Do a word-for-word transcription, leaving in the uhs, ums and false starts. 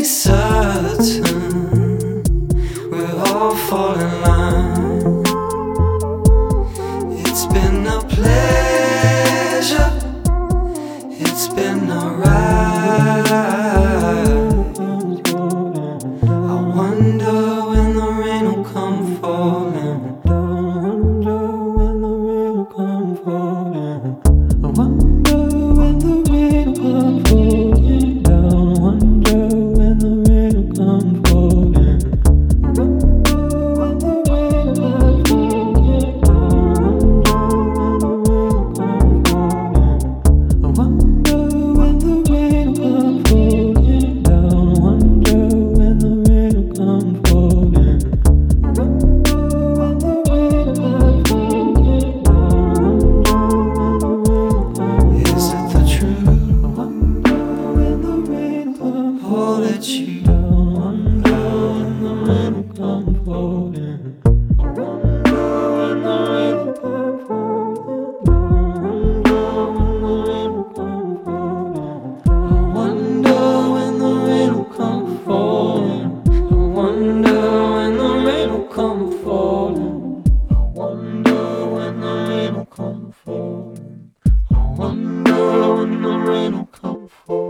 be certain we'll all fall in line. It's been a pleasure, it's been a ride. I wonder when the rain will come falling. I wonder when the rain will come falling. I wonder when the rain will come falling down. I wonder when the rain will come falling. I wonder when the rain will come falling down. I wonder when the rain will come falling down. I wonder when the rain will come falling. I wonder when the rain will come falling down. Is it the truth? I wonder when the rain will come fall at you. I wonder when the rain will come falling. I wonder when the rain will come falling down. I wonder when the rain will come falling. I wonder when the rain will come falling. I wonder when the rain will come falling. I wonder when the rain will come falling.